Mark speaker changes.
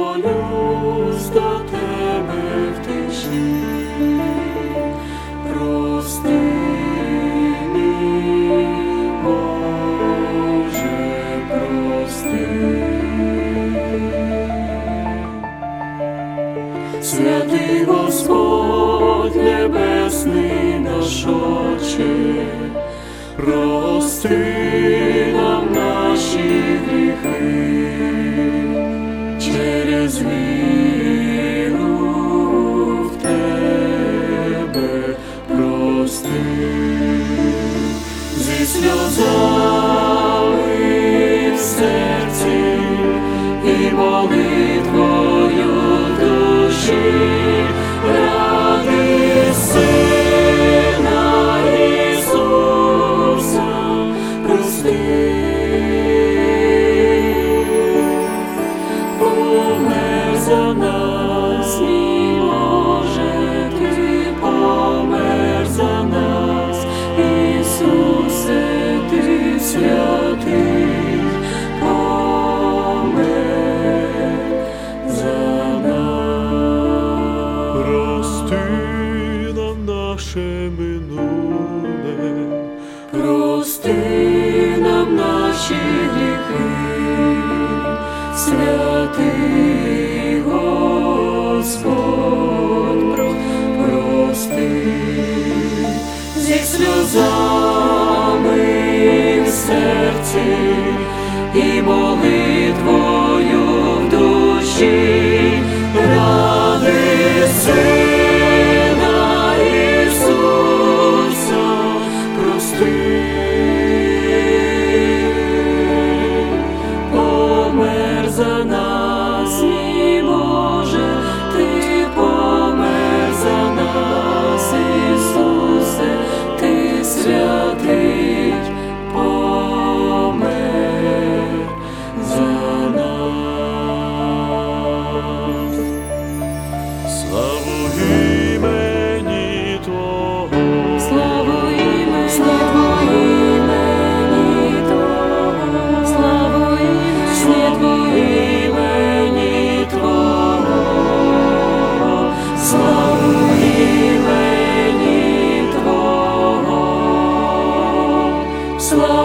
Speaker 1: молюсь до тебе в тиші, прости мій, Боже, прости. Святий Господь небесний наш Отче, прости нам наші гріхи, через віру в тебе прости. Зі сльозами в серці і молитвою в душі ради Сина Ісуса прости. Помер за нас, мій Боже, Ти помер за нас, Ісусе, Ти святий, помер за нас.
Speaker 2: Прости нам наше минуле,
Speaker 1: прости нам наші гріхи, святий Господь, прости. Зі сльозами в серці і молитвою в душі ради Сина Ісуса прости. Помер за нас, мій Боже, Ти помер за нас, Ісусе, Ти святий, помер за нас.
Speaker 2: славу імені Твого,
Speaker 1: Славу імені Твого, славу імені Твого, славу імені Твого, славу